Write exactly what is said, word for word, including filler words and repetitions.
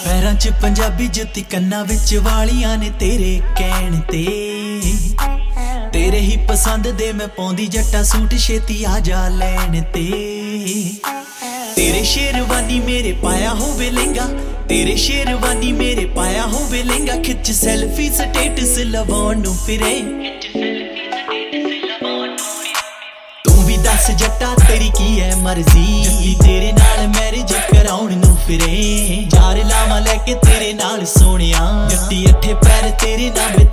पैरां च पंजाबी जुत्ती कन्नां विच वालियां ने तेरे कहण ते तेरे ही पसंद दे मैं पाउंदी जट्टा सूट छेती आ जा लैण ते तेरे शेरवानी मेरे पाया होवे लहंगा तेरे शेरवानी मेरे पाया होवे लहंगा खिच सैल्फी स्टेटस लवाउण नूं फिरे तू भी दस जट्टा तेरी की है मर्जी जल्दी तेरे नाल मैरिज कराउण नूं फिरे यार लावां लैके तेरे नाल सोहणिया जट्टी अठे पैर तेरे नाल